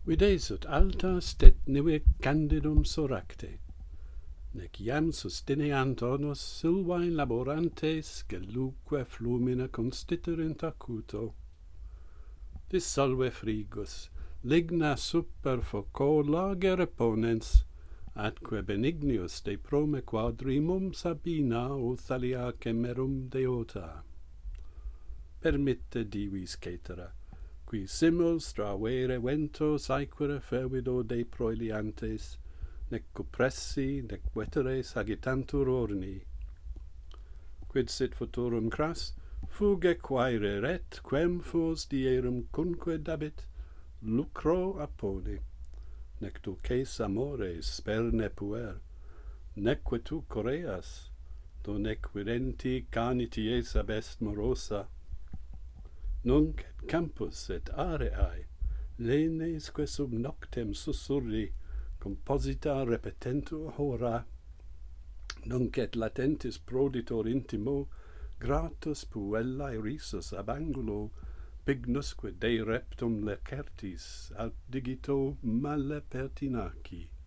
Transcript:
Videsut alta stet nive candidum soracte, nec iam sustineant onus sylvae laborantes geluque flumina constituerint acuto. Dissolve frigus, ligna super foco lagere ponens, atque benignius de prome quadrimum Sabina o thalia cemerum deota. Permitte divis cetera, qui simul stravere ventos aequere fervido de proeliantes, nec cupressi, nec veteres agitantur orni. Quid sit futurum cras, fuge quaere ret, quem fos dierum cunque dabit, lucro appone, nec dulces amores sperne puer, neque tu coreas, do nec videnti canities abest morosa. Nunc et campus et areae, lenesque sub noctem susurri, composita repetentur hora, nunc et latentis proditor intimo, gratus puellae risus ab angulo, pignusque de reptum lacertis, aut digito male pertinaci.